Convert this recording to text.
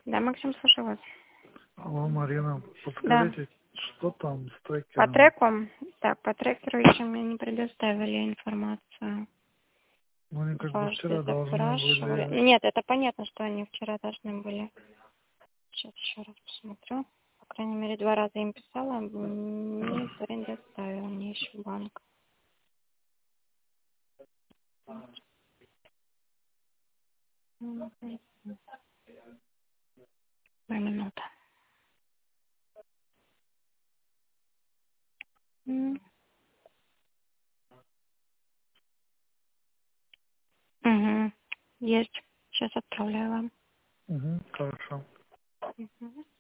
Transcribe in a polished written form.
Да, Максим, слушаю вас. Алло, Марина, Да. подскажите, что там с По трекером? треку? Так, по трекеру еще мне не предоставили информацию. Ну, они как бы Дважды вчера должны запрашивали. были... Нет, это понятно, что они вчера должны были. Сейчас еще раз посмотрю. По крайней мере, 2 раза им писала, не предоставил мне еще банк. 2 минуты. Угу. Есть. Сейчас отправляю вам. Хорошо. Мгм.